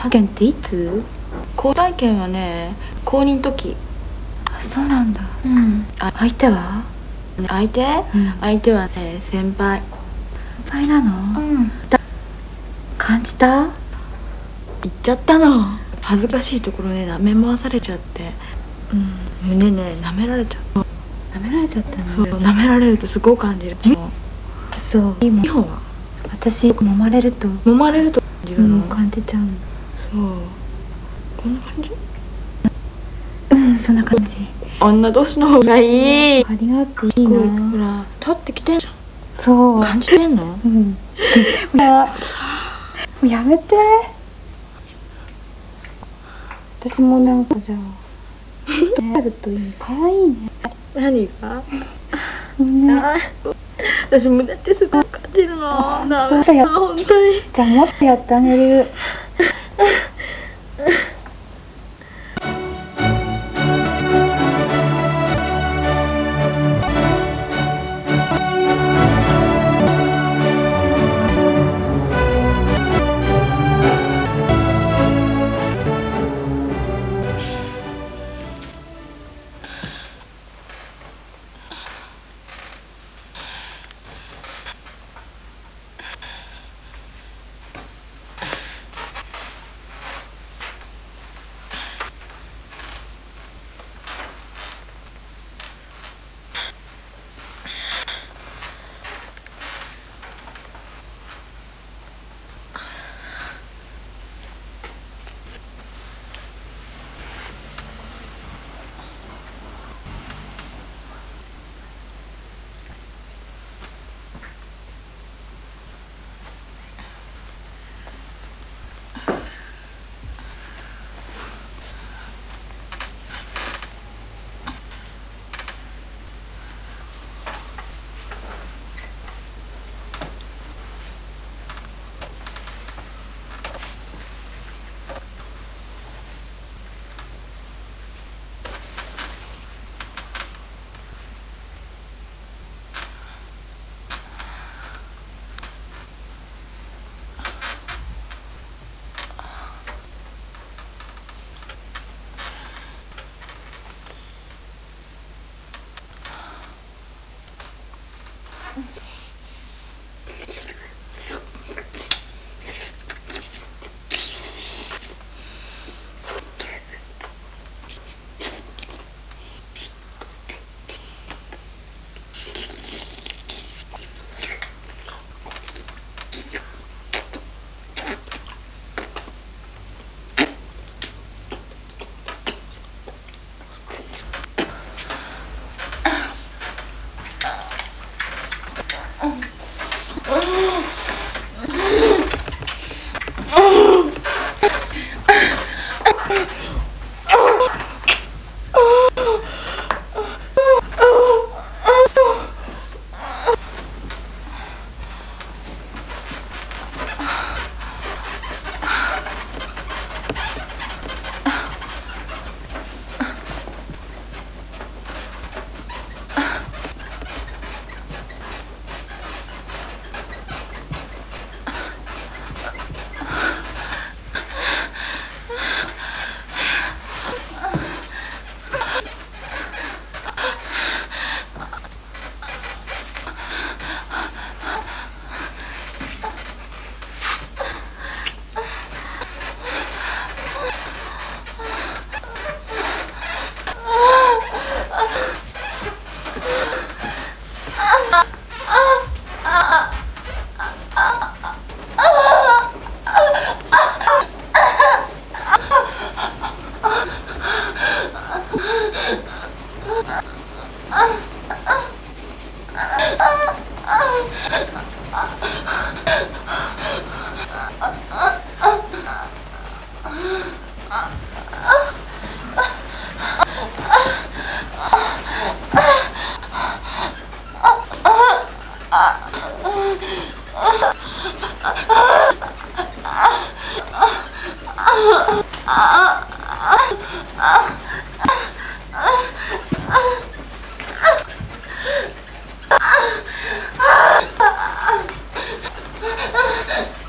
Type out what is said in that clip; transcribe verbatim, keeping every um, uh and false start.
発見っていつ？ 交際権はね、高にの時。 あ、そうなんだ。 うん。 あ、相手は？ 相手、うん、相手はね、先輩。 先輩なの？ うん。 感じた？ 言っちゃったの。恥ずかしいところね、舐め回されちゃって、うん、胸ね、舐められちゃう。 舐められちゃったの？ そう、舐められるとすごく感じる。 そう。 いいもん。は私、揉まれると揉まれると感じるの？ うん、感じちゃうの。 そう。こんな感じ？ うん、そんな感じ。 女同士の方がいい。 張り合っていいな。 ほら、立ってきてんじゃん。 そう。 感じてんの？ うん。ほら、もうやめて。私もなんかじゃあ、ちょっとあるといい。かわいいね。 何が？ ね。 私胸ってすごい感じるの。ダメだ、本当に。 じゃあもっとやってあげる。 Ah!